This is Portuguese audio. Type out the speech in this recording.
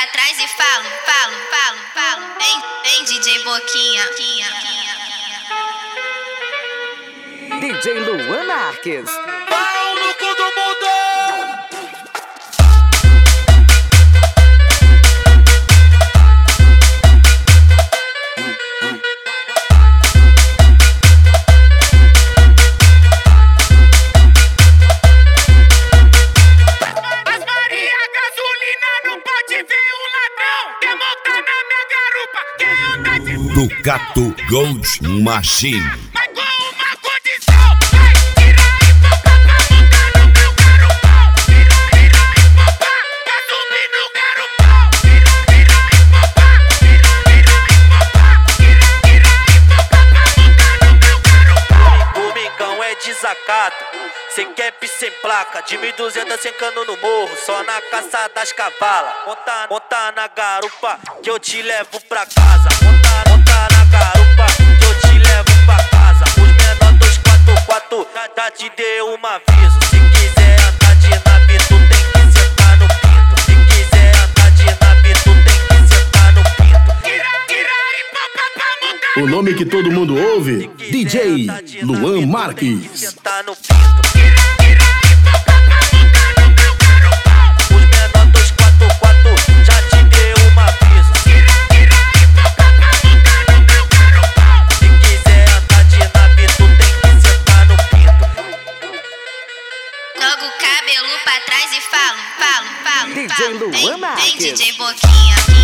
pra trás e falo. Vem DJ Boquinha. DJ Luan Marques. Pau no cu do mundo! Ducato Gold Machine. Mas com uma condição, vai tirar e popar pra montar no meu garupão. Tira e popar pra subir no garupão. Tira e popar, tira e popar. Tira e popar pra montar no meu garupão. Domingão é desacato, sem cap, sem placa, de 1.200 sem cano no morro, só na caça das cavalas. Monta na garupa que eu te levo pra casa. Monta na garupa que eu te levo pra casa. Os menor 244 já te deu um aviso. Se quiser andar de nave, tu tem que sentar no pinto. Se quiser andar de nave, tu tem que sentar no pinto. Tira e popar pra montar. O nome que todo mundo ouve, DJ Luan Marques. Sentar no pinto. Tira e popar pra montar no meu garupão. Os menor 244 já te deu um aviso. Tira e popar pra montar no meu garupão. Se quiser andar de nave, tu tem que sentar no pinto. Jogo o cabelo pra trás e falo. DJ Luan Vem Marques. DJ Boquinha.